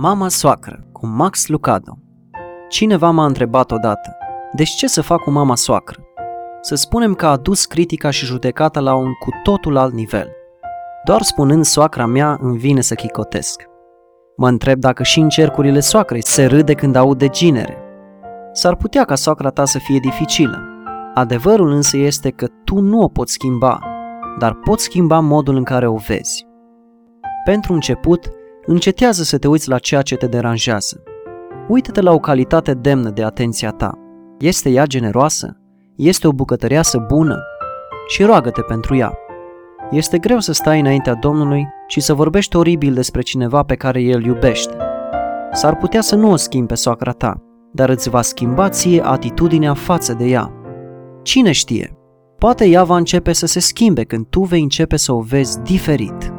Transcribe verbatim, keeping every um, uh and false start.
Mama soacră cu Max Lucado. Cineva m-a întrebat odată, deci ce să fac cu mama soacră? Să spunem că a dus critica și judecata la un cu totul alt nivel. Doar spunând soacra mea îmi vine să chicotesc. Mă întreb dacă și în cercurile soacrei se râde când aud de ginere. S-ar putea ca soacra ta să fie dificilă. Adevărul însă este că tu nu o poți schimba, dar poți schimba modul în care o vezi. Pentru început, încetează să te uiți la ceea ce te deranjează. Uită-te la o calitate demnă de atenția ta. Este ea generoasă? Este o bucătăreasă bună? Și roagă-te pentru ea. Este greu să stai înaintea Domnului și să vorbești oribil despre cineva pe care El iubește. S-ar putea să nu o schimbi pe soacra ta, dar îți va schimba ție atitudinea față de ea. Cine știe? Poate ea va începe să se schimbe când tu vei începe să o vezi diferit.